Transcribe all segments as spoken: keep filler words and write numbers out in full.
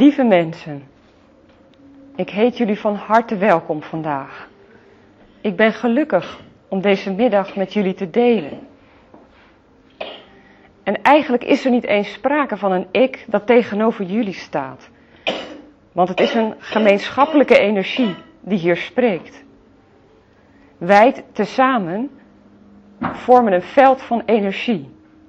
Lieve mensen, ik heet jullie van harte welkom vandaag. Ik ben gelukkig om deze middag met jullie te delen. En eigenlijk is er niet eens sprake van een ik dat tegenover jullie staat. Want het is een gemeenschappelijke energie die hier spreekt. Wij tezamen vormen een veld van energie.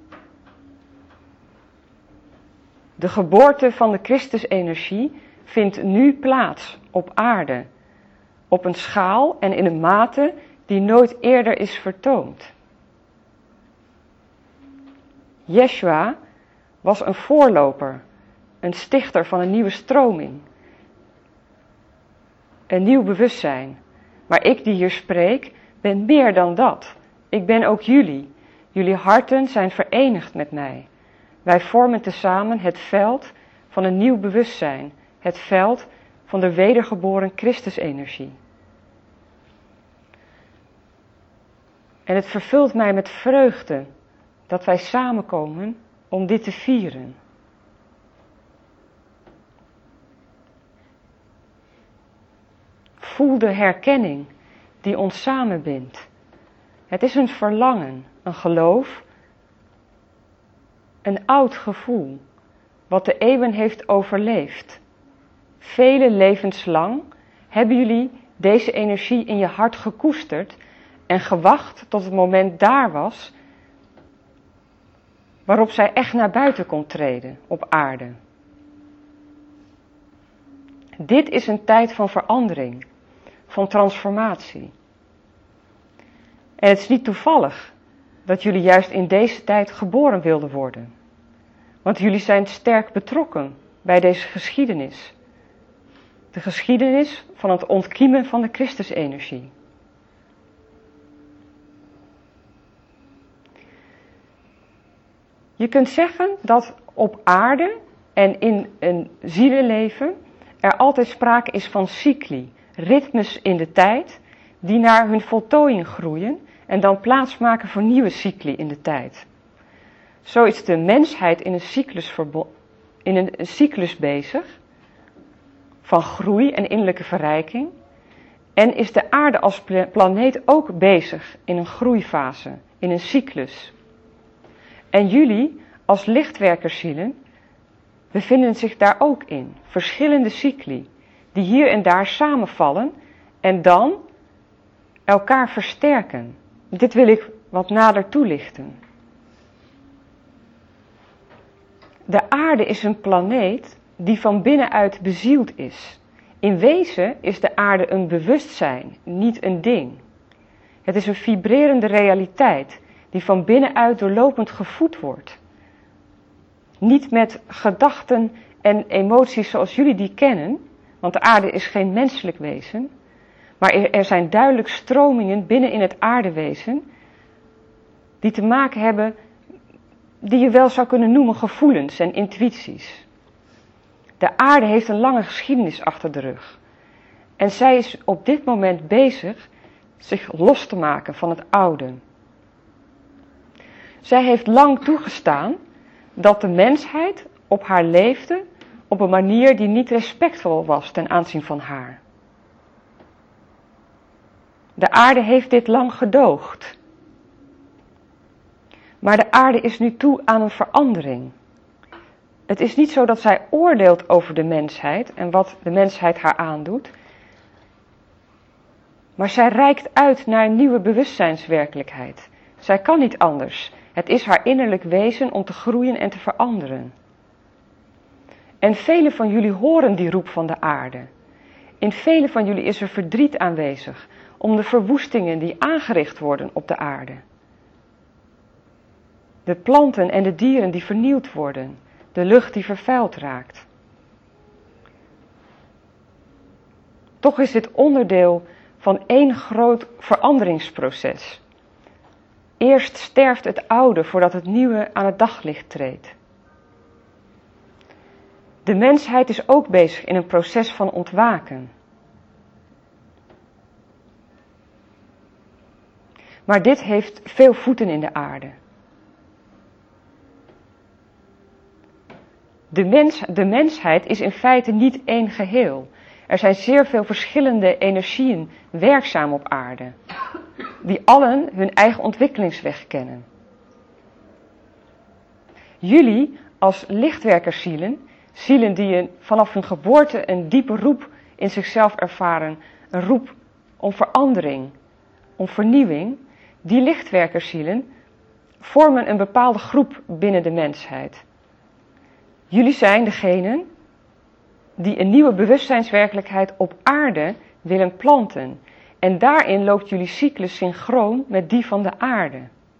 De geboorte van de Christusenergie vindt nu plaats op aarde, op een schaal en in een mate die nooit eerder is vertoond. Yeshua was een voorloper, een stichter van een nieuwe stroming, een nieuw bewustzijn. Maar ik die hier spreek, ben meer dan dat. Ik ben ook jullie. Jullie harten zijn verenigd met mij. Wij vormen tezamen het veld van een nieuw bewustzijn, het veld van de wedergeboren Christusenergie. En het vervult mij met vreugde dat wij samenkomen om dit te vieren. Voel de herkenning die ons samenbindt. Het is een verlangen, een geloof, een oud gevoel, wat de eeuwen heeft overleefd. Vele levens lang hebben jullie deze energie in je hart gekoesterd en gewacht tot het moment daar was waarop zij echt naar buiten kon treden op aarde. Dit is een tijd van verandering, van transformatie. En het is niet toevallig dat jullie juist in deze tijd geboren wilden worden. Want jullie zijn sterk betrokken bij deze geschiedenis. De geschiedenis van het ontkiemen van de Christusenergie. Je kunt zeggen dat op aarde en in een zielenleven er altijd sprake is van cycli, ritmes in de tijd, die naar hun voltooiing groeien en dan plaatsmaken voor nieuwe cycli in de tijd. Zo is de mensheid in een cyclus, verbo- in een cyclus bezig van groei en innerlijke verrijking. En is de aarde als planeet ook bezig in een groeifase, in een cyclus. En jullie als lichtwerkerszielen bevinden zich daar ook in. Verschillende cycli die hier en daar samenvallen en dan elkaar versterken. Dit wil ik wat nader toelichten. De aarde is een planeet die van binnenuit bezield is. In wezen is de aarde een bewustzijn, niet een ding. Het is een vibrerende realiteit die van binnenuit doorlopend gevoed wordt. Niet met gedachten en emoties zoals jullie die kennen, want de aarde is geen menselijk wezen, maar er zijn duidelijk stromingen binnen in het aardewezen die te maken hebben, die je wel zou kunnen noemen gevoelens en intuïties. De aarde heeft een lange geschiedenis achter de rug. En zij is op dit moment bezig zich los te maken van het oude. Zij heeft lang toegestaan dat de mensheid op haar leefde op een manier die niet respectvol was ten aanzien van haar. De aarde heeft dit lang gedoogd. Maar de aarde is nu toe aan een verandering. Het is niet zo dat zij oordeelt over de mensheid en wat de mensheid haar aandoet. Maar zij reikt uit naar een nieuwe bewustzijnswerkelijkheid. Zij kan niet anders. Het is haar innerlijk wezen om te groeien en te veranderen. En velen van jullie horen die roep van de aarde. In velen van jullie is er verdriet aanwezig om de verwoestingen die aangericht worden op de aarde. De planten en de dieren die vernield worden, de lucht die vervuild raakt. Toch is dit onderdeel van één groot veranderingsproces. Eerst sterft het oude voordat het nieuwe aan het daglicht treedt. De mensheid is ook bezig in een proces van ontwaken. Maar dit heeft veel voeten in de aarde. De, mens, de mensheid is in feite niet één geheel. Er zijn zeer veel verschillende energieën werkzaam op aarde, die allen hun eigen ontwikkelingsweg kennen. Jullie als lichtwerkerszielen, zielen die een, vanaf hun geboorte een diepe roep in zichzelf ervaren, een roep om verandering, om vernieuwing, die lichtwerkerszielen vormen een bepaalde groep binnen de mensheid. Jullie zijn degenen die een nieuwe bewustzijnswerkelijkheid op aarde willen planten. En daarin loopt jullie cyclus synchroon met die van de aarde.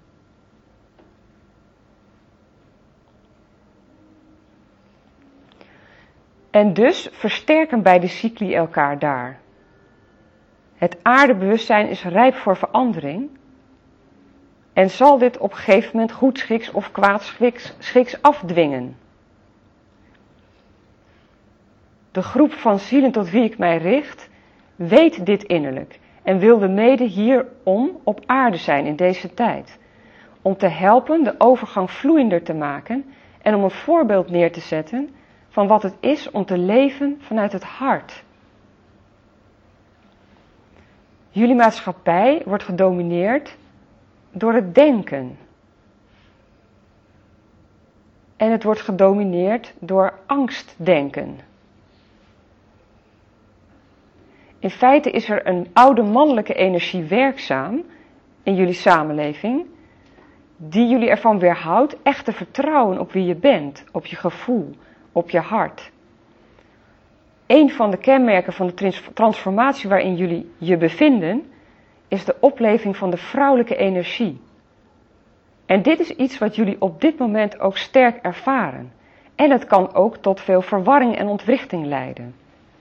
En dus versterken beide cycli elkaar daar. Het aardebewustzijn is rijp voor verandering. En zal dit op een gegeven moment goedschiks of kwaadschiks afdwingen. De groep van zielen tot wie ik mij richt, weet dit innerlijk en wilde mede hierom op aarde zijn in deze tijd. Om te helpen de overgang vloeiender te maken en om een voorbeeld neer te zetten van wat het is om te leven vanuit het hart. Jullie maatschappij wordt gedomineerd door het denken. En het wordt gedomineerd door angstdenken. In feite is er een oude mannelijke energie werkzaam in jullie samenleving, die jullie ervan weerhoudt echt te vertrouwen op wie je bent, op je gevoel, op je hart. Een van de kenmerken van de transformatie waarin jullie je bevinden, is de opleving van de vrouwelijke energie. En dit is iets wat jullie op dit moment ook sterk ervaren. En het kan ook tot veel verwarring en ontwrichting leiden.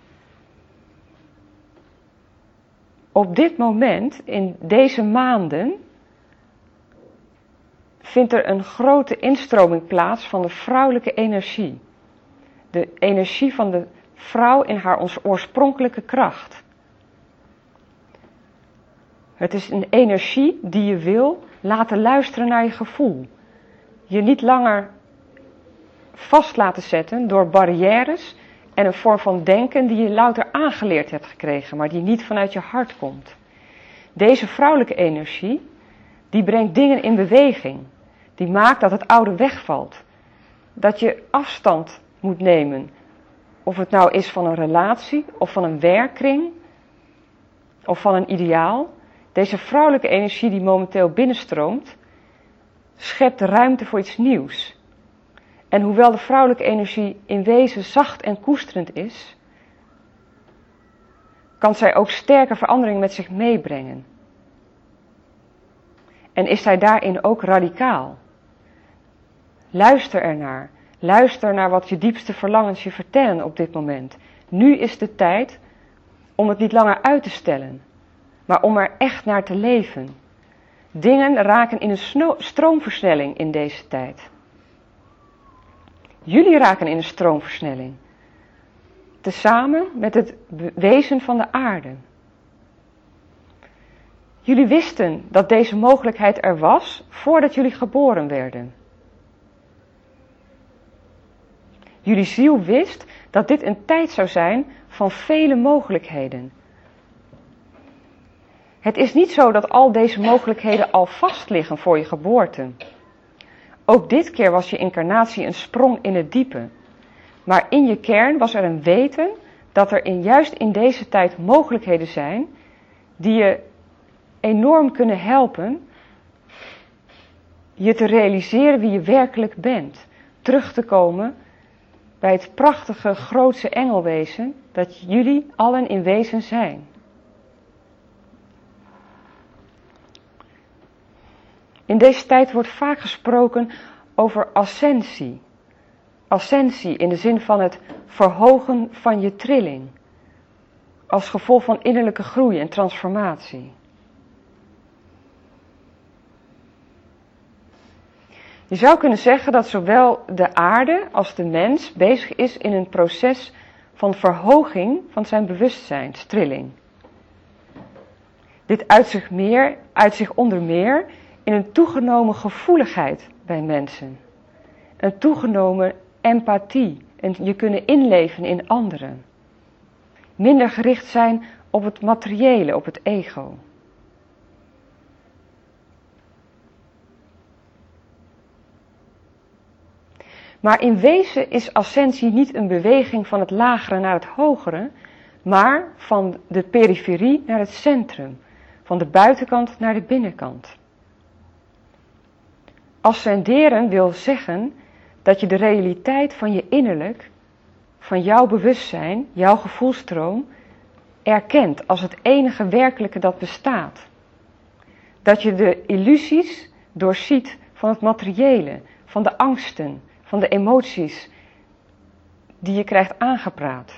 Op dit moment, in deze maanden, vindt er een grote instroming plaats van de vrouwelijke energie. De energie van de vrouw in haar oorspronkelijke kracht. Het is een energie die je wil laten luisteren naar je gevoel. Je niet langer vast laten zetten door barrières en een vorm van denken die je louter aangeleerd hebt gekregen, maar die niet vanuit je hart komt. Deze vrouwelijke energie, die brengt dingen in beweging. Die maakt dat het oude wegvalt. Dat je afstand moet nemen. Of het nou is van een relatie, of van een werkkring, of van een ideaal. Deze vrouwelijke energie die momenteel binnenstroomt, schept ruimte voor iets nieuws. En hoewel de vrouwelijke energie in wezen zacht en koesterend is, kan zij ook sterke verandering met zich meebrengen. En is zij daarin ook radicaal. Luister ernaar. Luister naar wat je diepste verlangens je vertellen op dit moment. Nu is de tijd om het niet langer uit te stellen, maar om er echt naar te leven. Dingen raken in een stroomversnelling in deze tijd. Jullie raken in een stroomversnelling. Tezamen met het wezen van de aarde. Jullie wisten dat deze mogelijkheid er was voordat jullie geboren werden. Jullie ziel wist dat dit een tijd zou zijn van vele mogelijkheden. Het is niet zo dat al deze mogelijkheden al vast liggen voor je geboorte. Ook dit keer was je incarnatie een sprong in het diepe. Maar in je kern was er een weten dat er in, juist in deze tijd mogelijkheden zijn die je enorm kunnen helpen je te realiseren wie je werkelijk bent. Terug te komen bij het prachtige, grootse engelwezen dat jullie allen in wezen zijn. In deze tijd wordt vaak gesproken over ascensie. Ascensie in de zin van het verhogen van je trilling. Als gevolg van innerlijke groei en transformatie. Je zou kunnen zeggen dat zowel de aarde als de mens bezig is in een proces van verhoging van zijn bewustzijnstrilling. Dit uit zich, meer, uit zich onder meer in een toegenomen gevoeligheid bij mensen. Een toegenomen empathie en je kunnen inleven in anderen. Minder gericht zijn op het materiële, op het ego. Maar in wezen is ascensie niet een beweging van het lagere naar het hogere, maar van de periferie naar het centrum, van de buitenkant naar de binnenkant. Ascenderen wil zeggen dat je de realiteit van je innerlijk, van jouw bewustzijn, jouw gevoelstroom, erkent als het enige werkelijke dat bestaat. Dat je de illusies doorziet van het materiële, van de angsten, van de emoties die je krijgt aangepraat.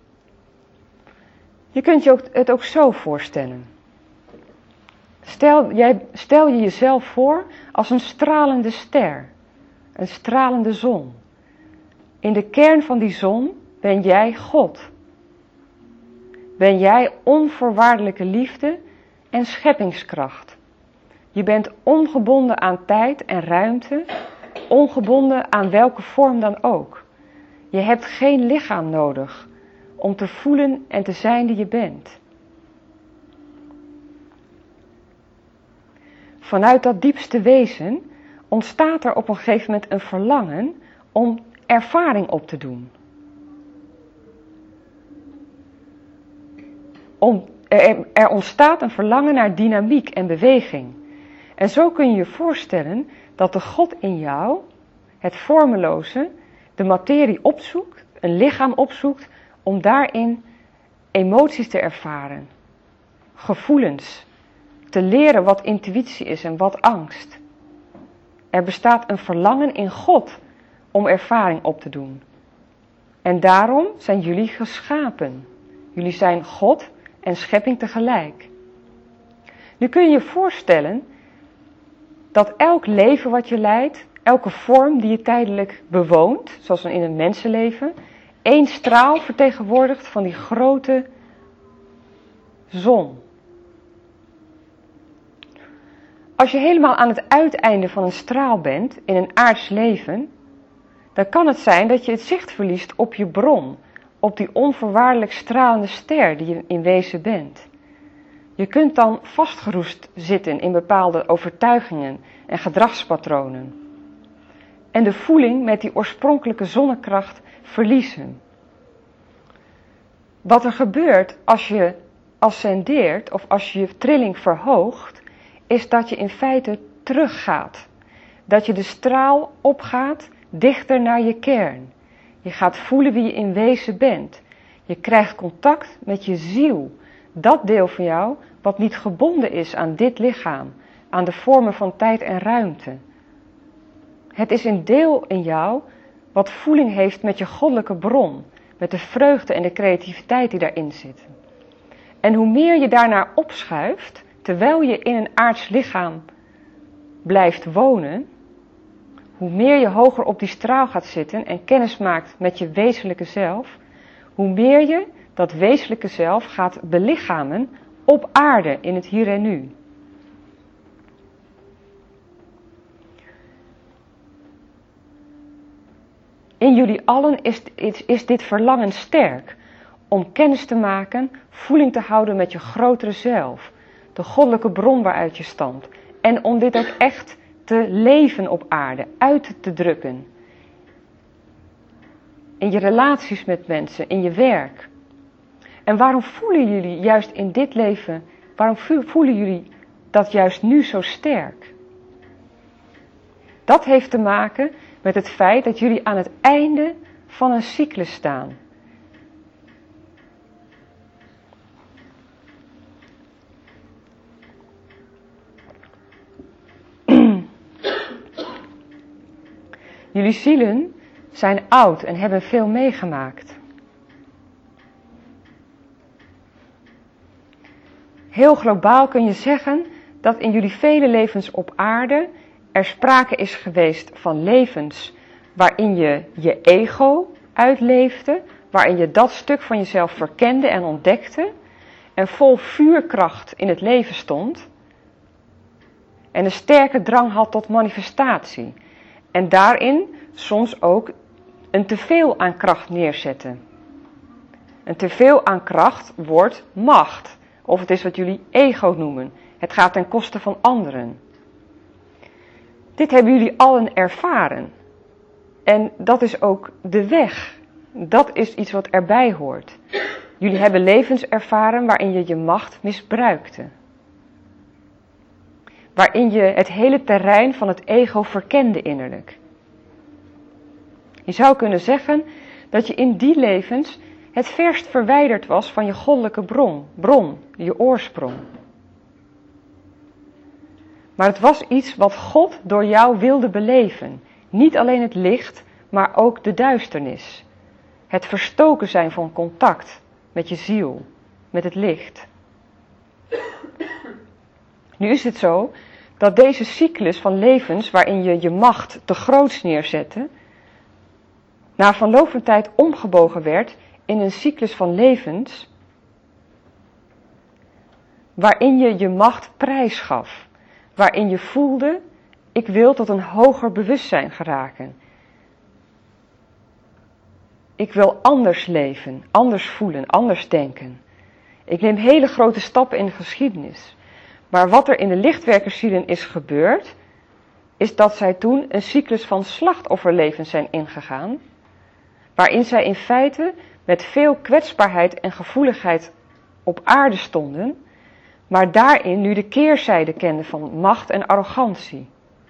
Je kunt je ook, het ook zo voorstellen. Stel, jij, stel je jezelf voor als een stralende ster, een stralende zon. In de kern van die zon ben jij God. Ben jij onvoorwaardelijke liefde en scheppingskracht. Je bent ongebonden aan tijd en ruimte, ongebonden aan welke vorm dan ook. Je hebt geen lichaam nodig om te voelen en te zijn die je bent. Vanuit dat diepste wezen ontstaat er op een gegeven moment een verlangen om ervaring op te doen. Om, er, er ontstaat een verlangen naar dynamiek en beweging. En zo kun je je voorstellen dat de God in jou, het vormeloze, de materie opzoekt, een lichaam opzoekt, om daarin emoties te ervaren, gevoelens, te leren wat intuïtie is en wat angst. Er bestaat een verlangen in God om ervaring op te doen. En daarom zijn jullie geschapen. Jullie zijn God en schepping tegelijk. Nu kun je je voorstellen dat elk leven wat je leidt, elke vorm die je tijdelijk bewoont, zoals in een mensenleven, één straal vertegenwoordigt van die grote zon. Als je helemaal aan het uiteinde van een straal bent in een aards leven, dan kan het zijn dat je het zicht verliest op je bron, op die onvoorwaardelijk stralende ster die je in wezen bent. Je kunt dan vastgeroest zitten in bepaalde overtuigingen en gedragspatronen. En de voeling met die oorspronkelijke zonnekracht verliezen. Wat er gebeurt als je ascendeert of als je je trilling verhoogt, is dat je in feite teruggaat. Dat je de straal opgaat dichter naar je kern. Je gaat voelen wie je in wezen bent. Je krijgt contact met je ziel. Dat deel van jou wat niet gebonden is aan dit lichaam, aan de vormen van tijd en ruimte. Het is een deel in jou wat voeling heeft met je goddelijke bron, met de vreugde en de creativiteit die daarin zitten. En hoe meer je daarnaar opschuift, terwijl je in een aards lichaam blijft wonen, hoe meer je hoger op die straal gaat zitten en kennis maakt met je wezenlijke zelf, hoe meer je dat wezenlijke zelf gaat belichamen op aarde in het hier en nu. In jullie allen is, is, is dit verlangen sterk om kennis te maken, voeling te houden met je grotere zelf, de goddelijke bron waaruit je stamt. En om dit ook echt te leven op aarde, uit te drukken. In je relaties met mensen, in je werk. En waarom voelen jullie juist in dit leven, waarom voelen jullie dat juist nu zo sterk? Dat heeft te maken met het feit dat jullie aan het einde van een cyclus staan. Jullie zielen zijn oud en hebben veel meegemaakt. Heel globaal kun je zeggen dat in jullie vele levens op aarde er sprake is geweest van levens waarin je je ego uitleefde, waarin je dat stuk van jezelf verkende en ontdekte en vol vuurkracht in het leven stond en een sterke drang had tot manifestatie. En daarin soms ook een teveel aan kracht neerzetten. Een teveel aan kracht wordt macht. Of het is wat jullie ego noemen. Het gaat ten koste van anderen. Dit hebben jullie allen ervaren. En dat is ook de weg. Dat is iets wat erbij hoort. Jullie hebben levens ervaren waarin je je macht misbruikte. Waarin je het hele terrein van het ego verkende innerlijk. Je zou kunnen zeggen dat je in die levens het verst verwijderd was van je goddelijke bron, bron, je oorsprong. Maar het was iets wat God door jou wilde beleven. Niet alleen het licht, maar ook de duisternis. Het verstoken zijn van contact met je ziel, met het licht. Nu is het zo dat deze cyclus van levens waarin je je macht te groots neerzette, na verloop van tijd omgebogen werd in een cyclus van levens waarin je je macht prijsgaf. Waarin je voelde, ik wil tot een hoger bewustzijn geraken. Ik wil anders leven, anders voelen, anders denken. Ik neem hele grote stappen in de geschiedenis. Maar wat er in de lichtwerkerszielen is gebeurd, is dat zij toen een cyclus van slachtofferlevens zijn ingegaan, waarin zij in feite met veel kwetsbaarheid en gevoeligheid op aarde stonden, maar daarin nu de keerzijde kenden van macht en arrogantie.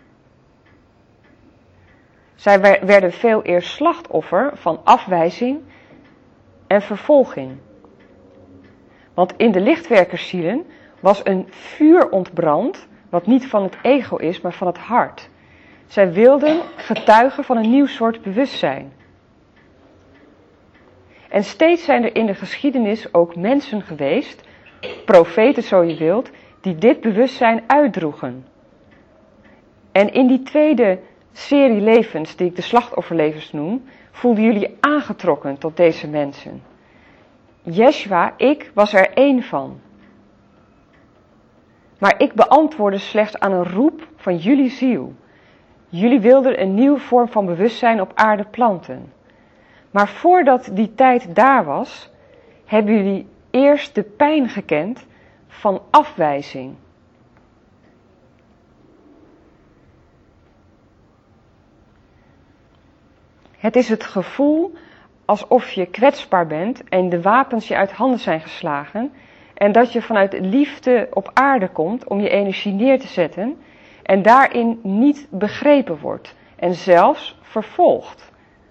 Zij werden veel eer slachtoffer van afwijzing en vervolging. Want in de lichtwerkerszielen was een vuur ontbrand, wat niet van het ego is, maar van het hart. Zij wilden getuigen van een nieuw soort bewustzijn. En steeds zijn er in de geschiedenis ook mensen geweest, profeten zo je wilt, die dit bewustzijn uitdroegen. En in die tweede serie levens, die ik de slachtofferlevens noem, voelden jullie aangetrokken tot deze mensen. Yeshua, ik was er één van. Maar ik beantwoordde slechts aan een roep van jullie ziel. Jullie wilden een nieuwe vorm van bewustzijn op aarde planten. Maar voordat die tijd daar was, hebben jullie eerst de pijn gekend van afwijzing. Het is het gevoel alsof je kwetsbaar bent en de wapens je uit handen zijn geslagen en dat je vanuit liefde op aarde komt om je energie neer te zetten en daarin niet begrepen wordt en zelfs vervolgd.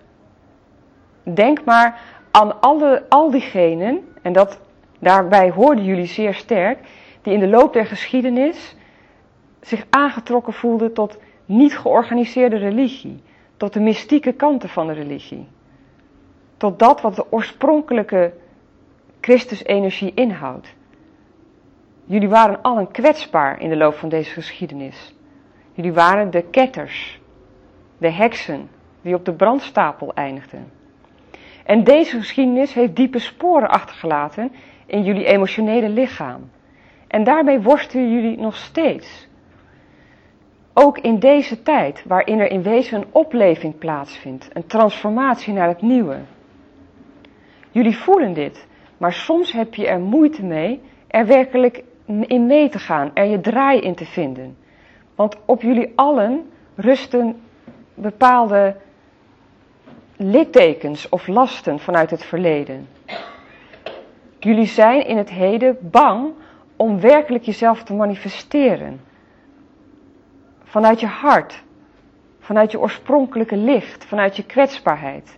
Denk maar aan alle, al diegenen, en dat, daarbij hoorden jullie zeer sterk, die in de loop der geschiedenis zich aangetrokken voelden tot niet georganiseerde religie, tot de mystieke kanten van de religie, tot dat wat de oorspronkelijke Christusenergie inhoudt. Jullie waren allen kwetsbaar in de loop van deze geschiedenis. Jullie waren de ketters, de heksen, die op de brandstapel eindigden. En deze geschiedenis heeft diepe sporen achtergelaten in jullie emotionele lichaam. En daarmee worstelen jullie nog steeds. Ook in deze tijd, waarin er in wezen een opleving plaatsvindt, een transformatie naar het nieuwe. Jullie voelen dit, maar soms heb je er moeite mee er werkelijk in mee te gaan, er je draai in te vinden. Want op jullie allen rusten bepaalde littekens of lasten vanuit het verleden. Jullie zijn in het heden bang om werkelijk jezelf te manifesteren. Vanuit je hart, vanuit je oorspronkelijke licht, vanuit je kwetsbaarheid.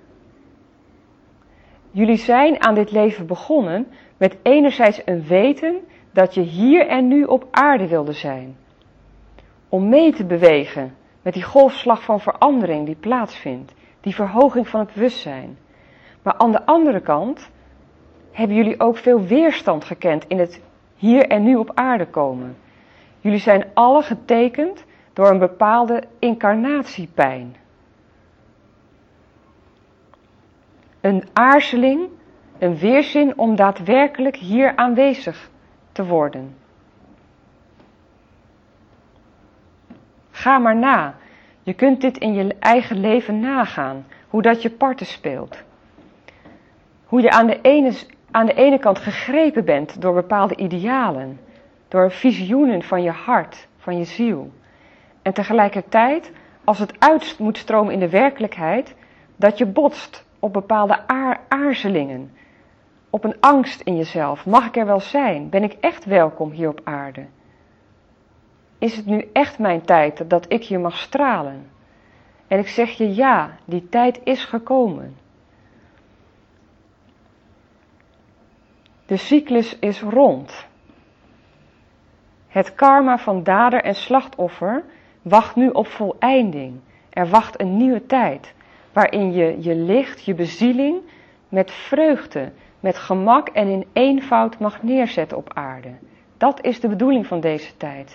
Jullie zijn aan dit leven begonnen met enerzijds een weten dat je hier en nu op aarde wilde zijn. Om mee te bewegen met die golfslag van verandering die plaatsvindt. Die verhoging van het bewustzijn. Maar aan de andere kant hebben jullie ook veel weerstand gekend in het hier en nu op aarde komen. Jullie zijn alle getekend door een bepaalde incarnatiepijn. Een aarzeling, een weerzin om daadwerkelijk hier aanwezig te worden. Ga maar na. Je kunt dit in je eigen leven nagaan. Hoe dat je parten speelt. Hoe je aan de ene, aan de ene kant gegrepen bent door bepaalde idealen. Door visioenen van je hart, van je ziel. En tegelijkertijd, als het uit moet stromen in de werkelijkheid, dat je botst op bepaalde aar, aarzelingen. Op een angst in jezelf. Mag ik er wel zijn? Ben ik echt welkom hier op aarde? Is het nu echt mijn tijd dat ik hier mag stralen? En ik zeg je ja, die tijd is gekomen. De cyclus is rond. Het karma van dader en slachtoffer wacht nu op voleinding. Er wacht een nieuwe tijd, waarin je je licht, je bezieling, met vreugde, met gemak en in eenvoud mag neerzetten op aarde. Dat is de bedoeling van deze tijd.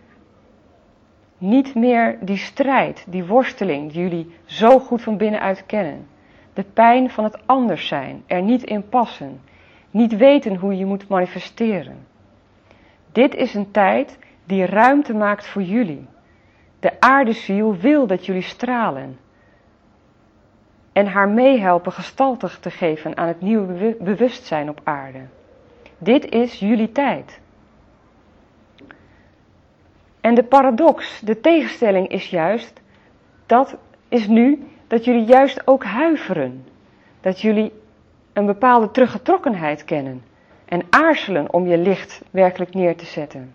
Niet meer die strijd, die worsteling die jullie zo goed van binnenuit kennen. De pijn van het anders zijn, er niet in passen, niet weten hoe je moet manifesteren. Dit is een tijd die ruimte maakt voor jullie. De aardeziel wil dat jullie stralen. En haar meehelpen gestalte te geven aan het nieuwe bewustzijn op aarde. Dit is jullie tijd. En de paradox, de tegenstelling is juist, dat is nu dat jullie juist ook huiveren. Dat jullie een bepaalde teruggetrokkenheid kennen. En aarzelen om je licht werkelijk neer te zetten.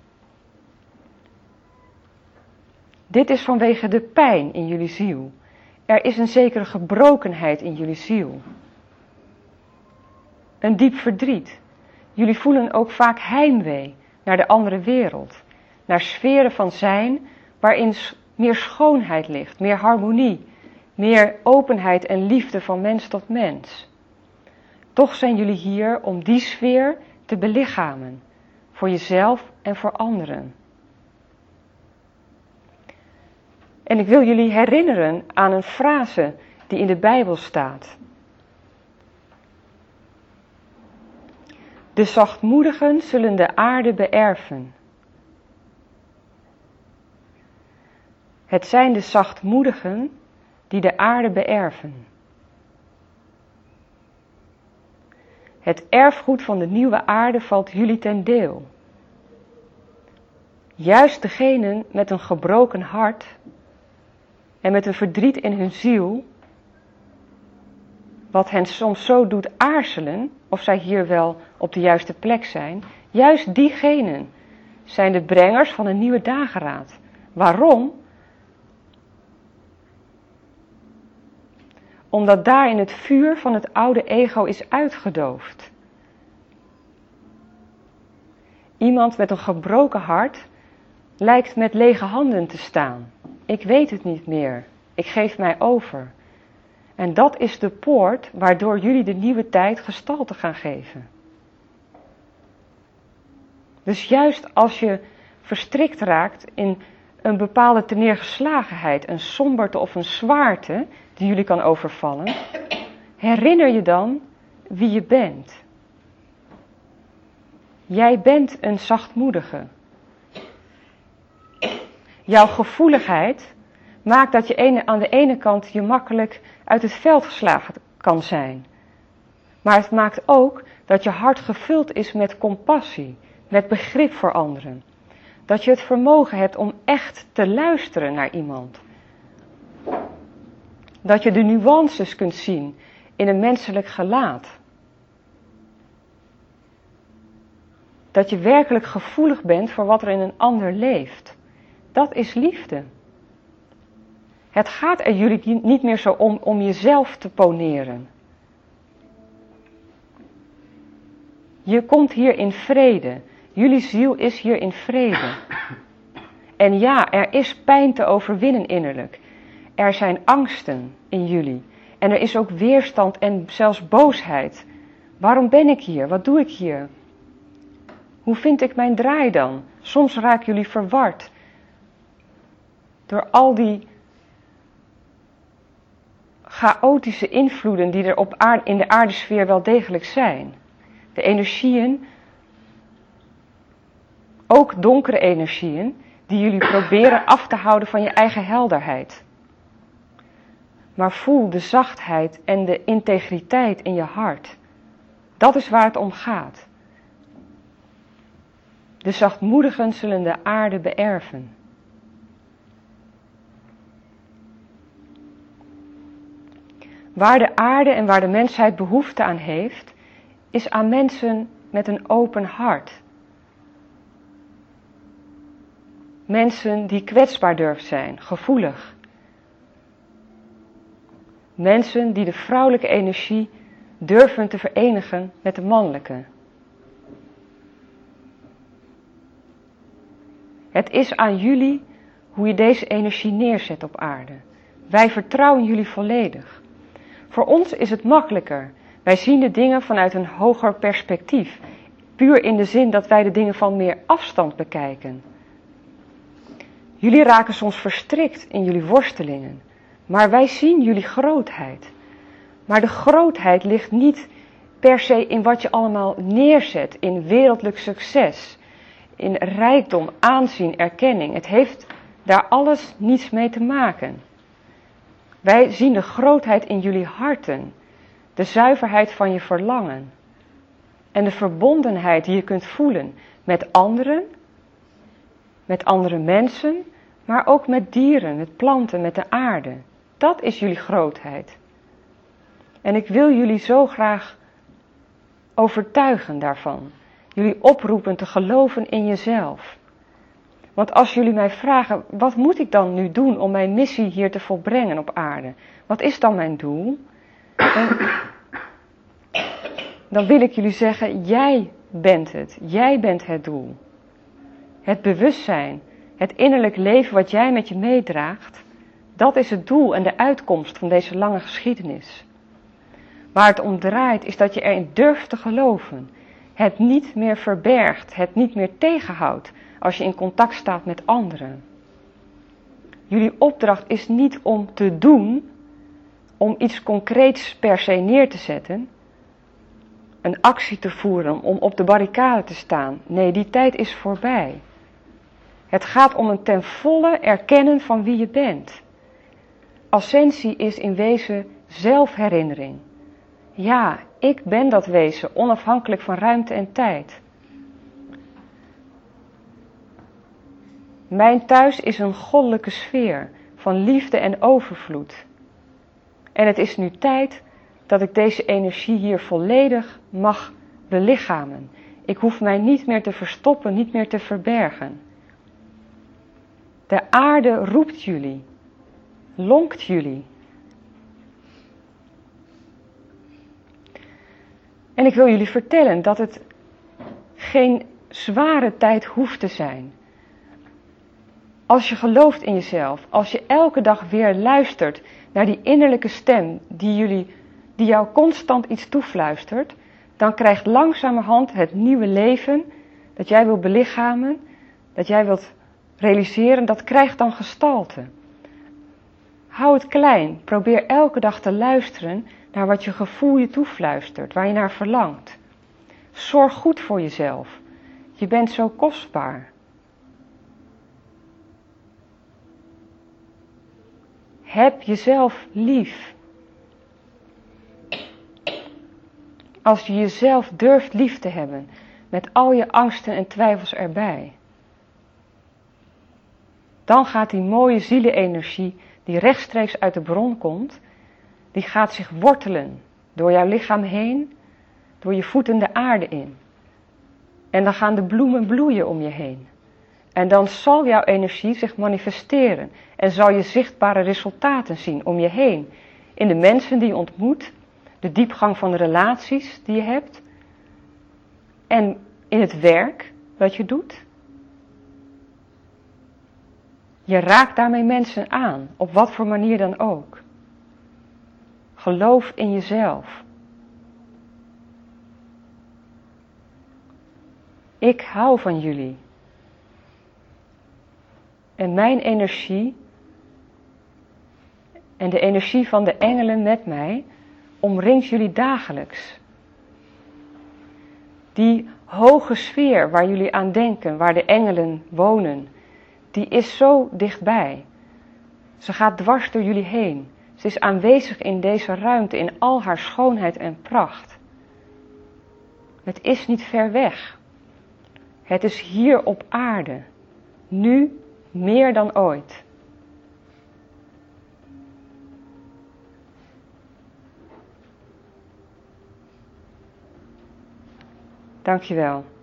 Dit is vanwege de pijn in jullie ziel. Er is een zekere gebrokenheid in jullie ziel. Een diep verdriet. Jullie voelen ook vaak heimwee naar de andere wereld. Naar sferen van zijn waarin meer schoonheid ligt, meer harmonie, meer openheid en liefde van mens tot mens. Toch zijn jullie hier om die sfeer te belichamen, voor jezelf en voor anderen. En ik wil jullie herinneren aan een frase die in de Bijbel staat. De zachtmoedigen zullen de aarde beërven. Het zijn de zachtmoedigen die de aarde beërven. Het erfgoed van de nieuwe aarde valt jullie ten deel. Juist degenen met een gebroken hart en met een verdriet in hun ziel, wat hen soms zo doet aarzelen of zij hier wel op de juiste plek zijn, juist diegenen zijn de brengers van een nieuwe dageraad. Waarom? Omdat daarin het vuur van het oude ego is uitgedoofd. Iemand met een gebroken hart lijkt met lege handen te staan. Ik weet het niet meer. Ik geef mij over. En dat is de poort waardoor jullie de nieuwe tijd gestalte gaan geven. Dus juist als je verstrikt raakt in een bepaalde terneergeslagenheid, een somberte of een zwaarte die jullie kan overvallen, herinner je dan wie je bent. Jij bent een zachtmoedige. Jouw gevoeligheid maakt dat je ene, aan de ene kant je makkelijk uit het veld geslagen kan zijn. Maar het maakt ook dat je hart gevuld is met compassie, met begrip voor anderen. Dat je het vermogen hebt om echt te luisteren naar iemand. Dat je de nuances kunt zien in een menselijk gelaat. Dat je werkelijk gevoelig bent voor wat er in een ander leeft. Dat is liefde. Het gaat er jullie niet meer zo om om jezelf te poneren. Je komt hier in vrede. Jullie ziel is hier in vrede. En ja, er is pijn te overwinnen innerlijk. Er zijn angsten in jullie. En er is ook weerstand en zelfs boosheid. Waarom ben ik hier? Wat doe ik hier? Hoe vind ik mijn draai dan? Soms raken jullie verward. Door al die chaotische invloeden die er op aarde, in de aardesfeer wel degelijk zijn. De energieën, ook donkere energieën, die jullie proberen af te houden van je eigen helderheid. maar voel de zachtheid en de integriteit in je hart. Dat is waar het om gaat. De zachtmoedigen zullen de aarde beërven. Waar de aarde en waar de mensheid behoefte aan heeft, is aan mensen met een open hart. Mensen die kwetsbaar durven zijn, gevoelig. Mensen die de vrouwelijke energie durven te verenigen met de mannelijke. Het is aan jullie hoe je deze energie neerzet op aarde. Wij vertrouwen jullie volledig. Voor ons is het makkelijker. Wij zien de dingen vanuit een hoger perspectief. Puur in de zin dat wij de dingen van meer afstand bekijken. Jullie raken soms verstrikt in jullie worstelingen. Maar wij zien jullie grootheid. Maar de grootheid ligt niet per se in wat je allemaal neerzet. In wereldlijk succes. In rijkdom, aanzien, erkenning. Het heeft daar alles niets mee te maken. Wij zien de grootheid in jullie harten. De zuiverheid van je verlangen. En de verbondenheid die je kunt voelen met anderen. Met andere mensen. Maar ook met dieren, met planten, met de aarde. Dat is jullie grootheid. En ik wil jullie zo graag overtuigen daarvan. Jullie oproepen te geloven in jezelf. Want als jullie mij vragen, wat moet ik dan nu doen om mijn missie hier te volbrengen op aarde? Wat is dan mijn doel? Dan, dan wil ik jullie zeggen, jij bent het. Jij bent het doel. Het bewustzijn, het innerlijk leven wat jij met je meedraagt, dat is het doel en de uitkomst van deze lange geschiedenis. Waar het om draait is dat je erin durft te geloven. Het niet meer verbergt, het niet meer tegenhoudt als je in contact staat met anderen. Jullie opdracht is niet om te doen, om iets concreets per se neer te zetten, een actie te voeren, om op de barricade te staan. Nee, die tijd is voorbij. Het gaat om een ten volle erkennen van wie je bent. Ascensie is in wezen zelfherinnering. Ja, ik ben dat wezen, onafhankelijk van ruimte en tijd. Mijn thuis is een goddelijke sfeer van liefde en overvloed. En het is nu tijd dat ik deze energie hier volledig mag belichamen. Ik hoef mij niet meer te verstoppen, niet meer te verbergen. De aarde roept jullie, lonkt jullie. En ik wil jullie vertellen dat het geen zware tijd hoeft te zijn. Als je gelooft in jezelf, als je elke dag weer luistert naar die innerlijke stem die, jullie, die jou constant iets toefluistert, dan krijgt langzamerhand het nieuwe leven dat jij wilt belichamen, dat jij wilt realiseren, dat krijgt dan gestalte. Hou het klein, probeer elke dag te luisteren naar wat je gevoel je toefluistert, waar je naar verlangt. Zorg goed voor jezelf. Je bent zo kostbaar. Heb jezelf lief. Als je jezelf durft lief te hebben, met al je angsten en twijfels erbij, dan gaat die mooie zielenenergie die rechtstreeks uit de bron komt, die gaat zich wortelen door jouw lichaam heen, door je voeten de aarde in. En dan gaan de bloemen bloeien om je heen. En dan zal jouw energie zich manifesteren en zal je zichtbare resultaten zien om je heen. In de mensen die je ontmoet, de diepgang van de relaties die je hebt en in het werk dat je doet. Je raakt daarmee mensen aan, op wat voor manier dan ook. Geloof in jezelf. Ik hou van jullie. En mijn energie en de energie van de engelen met mij omringt jullie dagelijks. Die hoge sfeer waar jullie aan denken, waar de engelen wonen, die is zo dichtbij. Ze gaat dwars door jullie heen. Het is aanwezig in deze ruimte in al haar schoonheid en pracht. Het is niet ver weg. Het is hier op aarde, nu meer dan ooit. Dank je wel.